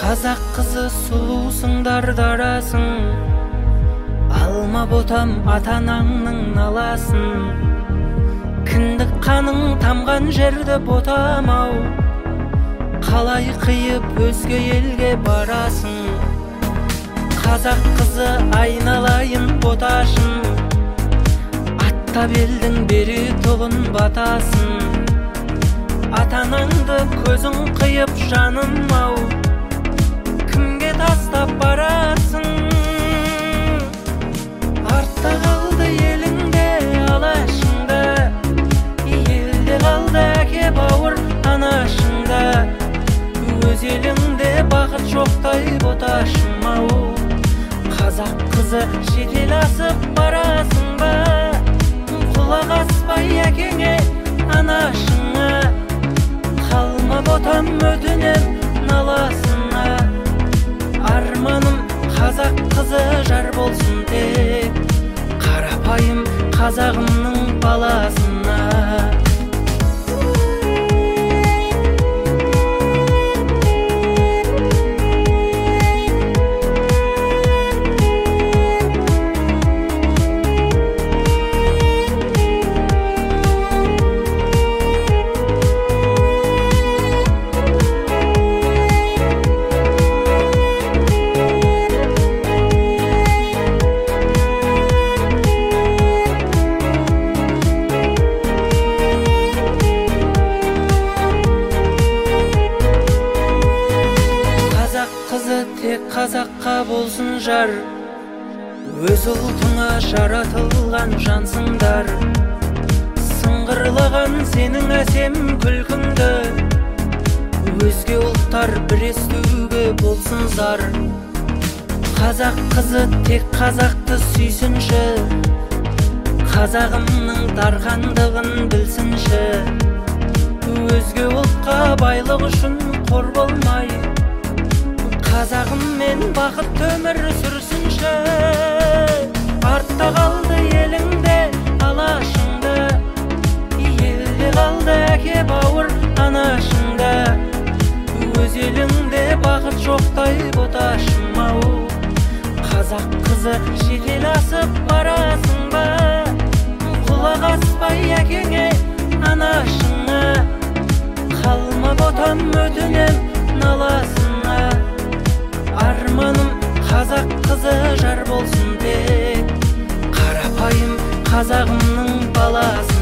Қазақ қызы сұлусың, дардарасың, алма ботам ата-анаңның наласын. Кіндік қаның тамған жерді ботам-ау, қалай қиып өзге елге барасың. Қазақ қызы айналайын боташым, аттап елдің бері тұғын батасын. Ата-анаңды көзің қиып жаным-ау, кімге тастап барасың? Артта қалды еліңде алашыңда, елде қалды әке бауыр анашыңда. Өз еліңде бақыт жоқтай боташым-ау, қазақ қызы шетел асып барасың ба? Құлақ аспай әкеңе анашыңа, қалма ботам өтінем наласына. Арманым қазақ қызы жар болсын тек, қарапайым қазағымның баласына. Тек қазаққа болсын жар, өз ұлтыңа жаратылған жансыңдар. Сыңғырлаған сенің әсем күлкіңді, өзге ұлттар бір естуге болсын зар. Қазақ қызы тек қазақты сүйсінші, қазағымның дархандығын білсінші. Өзге ұлтқа байлық үшін қор болмай, қазағыммен бақыт өмір сүрсінші. Артта қалды еліңде алашыңда, елде қалды әке бауыр анашыңда. Өз еліңде бақыт жоқтай боташым-ау, қазақ қызы шетел асып барасың ба? Құлақ аспай әкеңе анашыңа, қалма ботам өтінем наласына. Арманым қазақ қызы жар болсын тек, қарапайым қазағымның баласы.